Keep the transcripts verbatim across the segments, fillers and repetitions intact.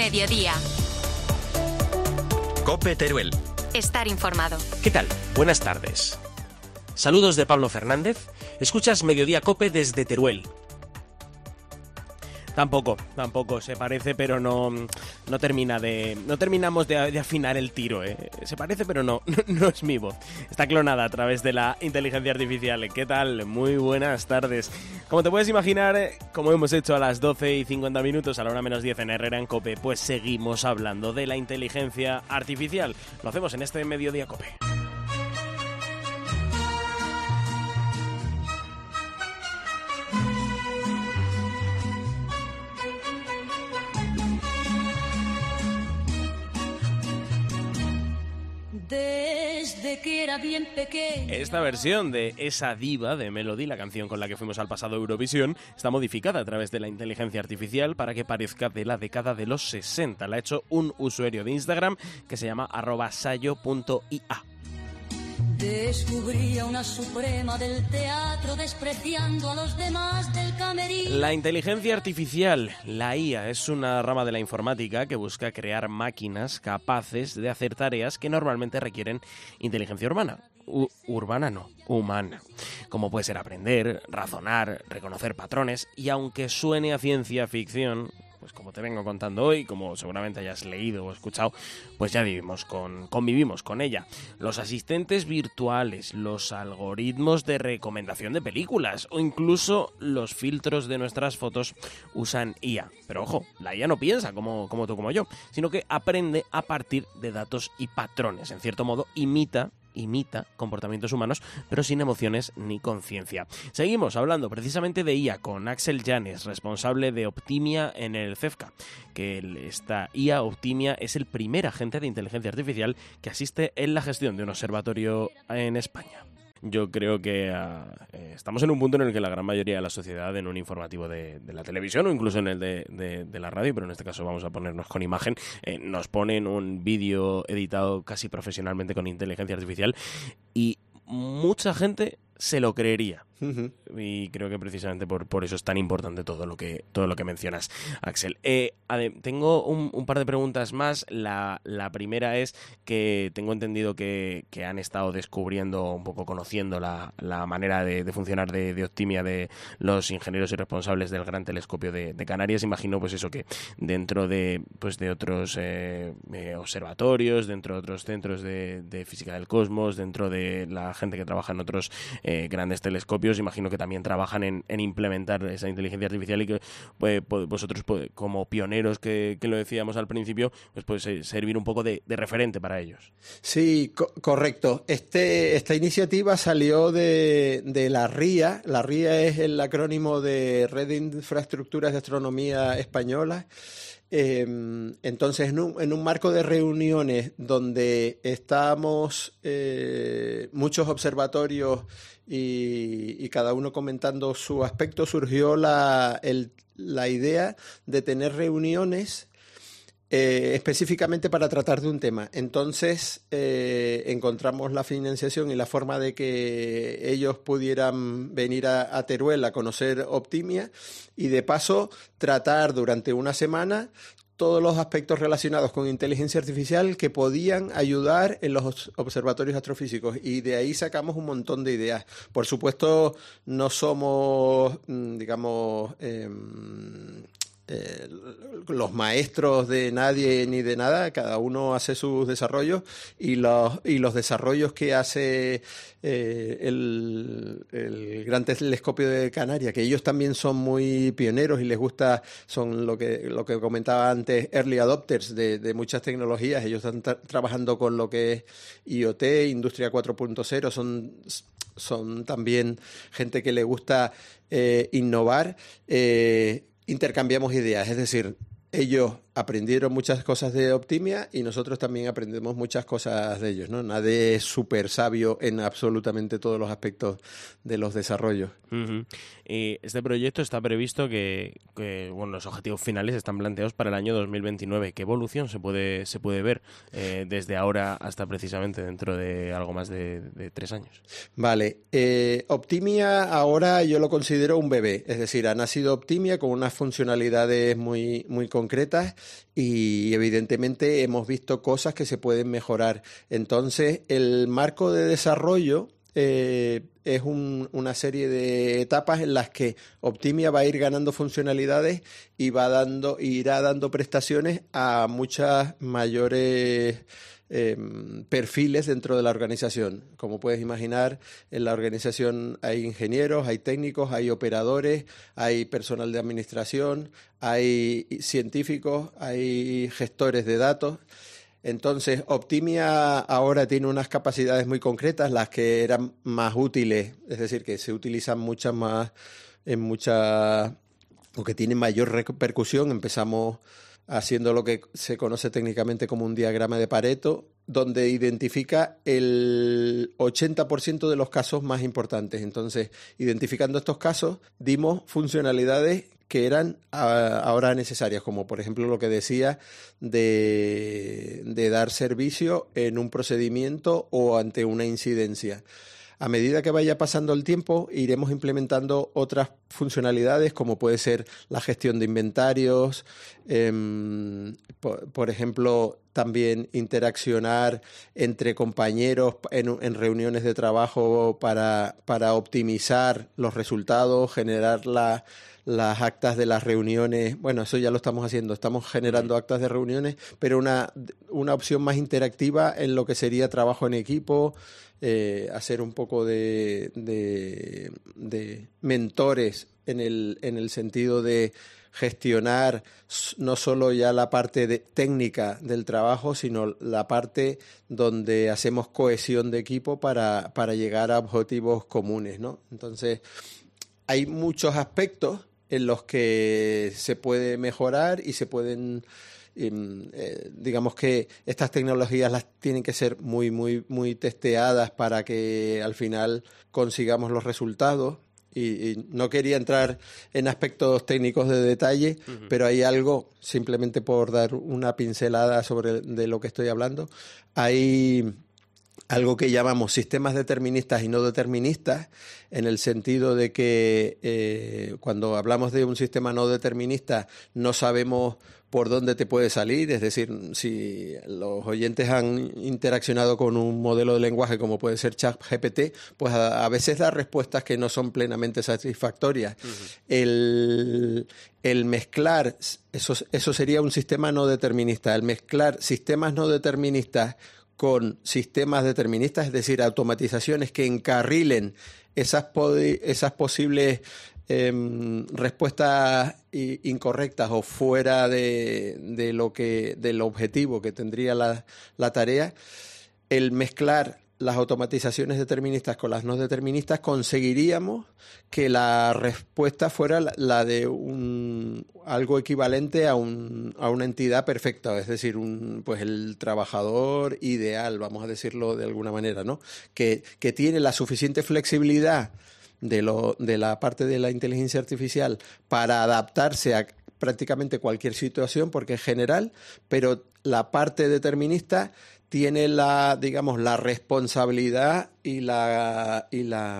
Mediodía. COPE Teruel. Estar informado. ¿Qué tal? Buenas tardes. Saludos de Pablo Fernández. Escuchas Mediodía COPE desde Teruel. Tampoco, tampoco se parece, pero no, no termina de, no terminamos de, de afinar el tiro, ¿eh? Se parece, pero no, no, no es mi voz. Está clonada a través de la inteligencia artificial. ¿Qué tal? Muy buenas tardes. Como te puedes imaginar, como hemos hecho a las doce y cincuenta minutos, a la hora menos diez en Herrera en COPE, pues seguimos hablando de la inteligencia artificial. Lo hacemos en este Mediodía COPE. Desde que era bien pequeño. Esta versión de Esa diva de Melody, la canción con la que fuimos al pasado Eurovisión, está modificada a través de la inteligencia artificial para que parezca de la década de los sesenta. La ha hecho un usuario de Instagram que se llama arroba sayo punto i a. Descubrí a una suprema del teatro despreciando a los demás del camerino. La inteligencia artificial, la I A, es una rama de la informática que busca crear máquinas capaces de hacer tareas que normalmente requieren inteligencia urbana. U- urbana no, humana. Como puede ser aprender, razonar, reconocer patrones y aunque suene a ciencia ficción, pues como te vengo contando hoy, como seguramente hayas leído o escuchado, pues ya vivimos con, convivimos con ella. Los asistentes virtuales, los algoritmos de recomendación de películas o incluso los filtros de nuestras fotos usan I A. Pero ojo, la I A no piensa como, como tú como yo, sino que aprende a partir de datos y patrones. En cierto modo, imita imita comportamientos humanos, pero sin emociones ni conciencia. Seguimos hablando precisamente de I A con Axel Llanes, responsable de Optimia en el CEFCA, que esta I A Optimia es el primer agente de inteligencia artificial que asiste en la gestión de un observatorio en España. Yo creo que uh, eh, estamos en un punto en el que la gran mayoría de la sociedad, en un informativo de, de la televisión o incluso en el de, de, de la radio, pero en este caso vamos a ponernos con imagen, eh, nos ponen un vídeo editado casi profesionalmente con inteligencia artificial y mucha gente se lo creería. Uh-huh. Y creo que precisamente por, por eso es tan importante todo lo que todo lo que mencionas, Axel. Eh, adem- tengo un, un par de preguntas más. La, la primera es que tengo entendido que, que han estado descubriendo, un poco conociendo la, la manera de, de funcionar de, de Optimia de los ingenieros y responsables del Gran Telescopio de, de Canarias. Imagino pues eso, que dentro de, pues de otros eh, eh, observatorios, dentro de otros centros de, de física del cosmos, dentro de la gente que trabaja en otros eh, grandes telescopios, imagino que también trabajan en, en implementar esa inteligencia artificial y que pues, vosotros pues, como pioneros que, que lo decíamos al principio, pues puede servir un poco de, de referente para ellos. Sí, co- correcto. Este, esta iniciativa salió de, de la R I A. La R I A es el acrónimo de Red de Infraestructuras de Astronomía Española. Eh, entonces, en un, en un marco de reuniones donde estamos eh, muchos observatorios y, y cada uno comentando su aspecto, surgió la, el, la idea de tener reuniones Eh, específicamente para tratar de un tema. Entonces eh, encontramos la financiación y la forma de que ellos pudieran venir a, a Teruel a conocer Optimia y de paso tratar durante una semana todos los aspectos relacionados con inteligencia artificial que podían ayudar en los observatorios astrofísicos, y de ahí sacamos un montón de ideas. Por supuesto, no somos, digamos, eh, Eh, los maestros de nadie ni de nada, cada uno hace sus desarrollos y los, y los desarrollos que hace eh, el, el Gran Telescopio de Canarias, que ellos también son muy pioneros y les gusta, son lo que, lo que comentaba antes, early adopters de, de muchas tecnologías. Ellos están tra- trabajando con lo que es I O T, Industria cuatro punto cero, son, son también gente que le gusta eh, innovar. Eh, intercambiamos ideas, es decir, ellos aprendieron muchas cosas de Optimia y nosotros también aprendemos muchas cosas de ellos, ¿no? Nadie es súper sabio en absolutamente todos los aspectos de los desarrollos. Uh-huh. Y este proyecto está previsto que, que bueno, los objetivos finales están planteados para el año dos mil veintinueve. ¿Qué evolución se puede se puede ver eh, desde ahora hasta precisamente dentro de algo más de, de tres años? Vale, eh, Optimia ahora yo lo considero un bebé, es decir, ha nacido Optimia con unas funcionalidades muy, muy concretas. y evidentemente hemos visto cosas que se pueden mejorar. Entonces, el marco de desarrollo eh, es un, una serie de etapas en las que Optimia va a ir ganando funcionalidades y va dando, irá dando prestaciones a muchas mayores Eh, perfiles dentro de la organización. Como puedes imaginar, en la organización hay ingenieros, hay técnicos, hay operadores, hay personal de administración, hay científicos, hay gestores de datos. Entonces, Optimia ahora tiene unas capacidades muy concretas, las que eran más útiles, es decir, que se utilizan muchas más, en muchas, o que tienen mayor repercusión. Empezamos haciendo lo que se conoce técnicamente como un diagrama de Pareto, donde identifica el ochenta por ciento de los casos más importantes. Entonces, identificando estos casos, dimos funcionalidades que eran a, ahora necesarias, como por ejemplo lo que decía de, de dar servicio en un procedimiento o ante una incidencia. A medida que vaya pasando el tiempo, iremos implementando otras funcionalidades, como puede ser la gestión de inventarios, eh, por, por ejemplo, también interaccionar entre compañeros en, en reuniones de trabajo para, para optimizar los resultados, generar la, las actas de las reuniones. Bueno, eso ya lo estamos haciendo, estamos generando actas de reuniones, pero una, una opción más interactiva en lo que sería trabajo en equipo. Eh, hacer un poco de, de, de mentores en el, en el sentido de gestionar no solo ya la parte de, técnica del trabajo, sino la parte donde hacemos cohesión de equipo para, para llegar a objetivos comunes, ¿no? Entonces, hay muchos aspectos en los que se puede mejorar y se pueden... Eh, digamos que estas tecnologías las tienen que ser muy, muy, muy testeadas para que al final consigamos los resultados. Y, y no quería entrar en aspectos técnicos de detalle, uh-huh. pero hay algo, simplemente por dar una pincelada sobre de lo que estoy hablando, hay algo que llamamos sistemas deterministas y no deterministas, en el sentido de que eh, cuando hablamos de un sistema no determinista no sabemos por dónde te puede salir. Es decir, si los oyentes han interaccionado con un modelo de lenguaje como puede ser ChatGPT, pues a, a veces da respuestas que no son plenamente satisfactorias. Uh-huh. El, el mezclar, eso, eso sería un sistema no determinista, el mezclar sistemas no deterministas con sistemas deterministas, es decir, automatizaciones que encarrilen esas, podi- esas posibles eh, respuestas incorrectas o fuera de, de lo que del objetivo que tendría la, la tarea. El mezclar las automatizaciones deterministas con las no deterministas, conseguiríamos que la respuesta fuera la, la de un algo equivalente a un a una entidad perfecta, es decir, un pues el trabajador ideal, vamos a decirlo de alguna manera, ¿no? Que, que tiene la suficiente flexibilidad de lo de la parte de la inteligencia artificial para adaptarse a prácticamente cualquier situación, porque es general, pero la parte determinista tiene la, digamos, la responsabilidad y la y la,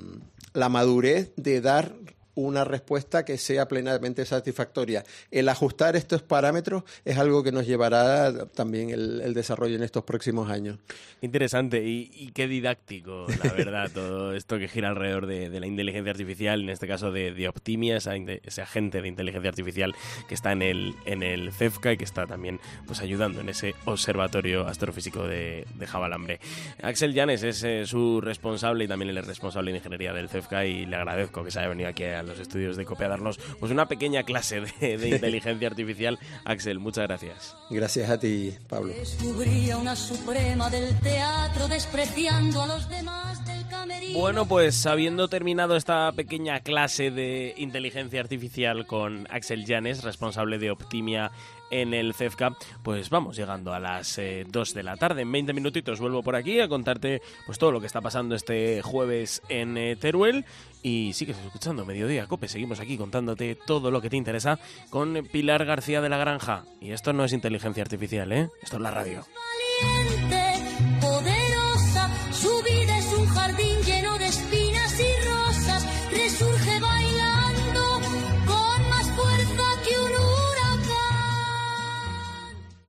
la madurez de dar una respuesta que sea plenamente satisfactoria. El ajustar estos parámetros es algo que nos llevará también el, el desarrollo en estos próximos años. Interesante y, y qué didáctico, la verdad, todo esto que gira alrededor de, de la inteligencia artificial, en este caso de, de Optimia, esa, ese agente de inteligencia artificial que está en el, en el CEFCA y que está también pues ayudando en ese observatorio astrofísico de, de Javalambre. Axel Llanes es eh, su responsable y también él es responsable de ingeniería del CEFCA, y le agradezco que se haya venido aquí a los estudios de COPE a darnos pues una pequeña clase de, de inteligencia artificial. Axel, muchas gracias. Gracias a ti, Pablo. Descubría una suprema del teatro despreciando a los demás del camerino. Bueno, pues habiendo terminado esta pequeña clase de inteligencia artificial con Axel Llanes, responsable de Optimia en el CEFCA, pues vamos llegando a las eh, dos de la tarde. En veinte minutitos vuelvo por aquí a contarte pues todo lo que está pasando este jueves en eh, Teruel, y sigues escuchando Mediodía Cope. Seguimos aquí contándote todo lo que te interesa con Pilar García de la Granja, y esto no es inteligencia artificial, ¿eh? Esto es la radio. Valiente.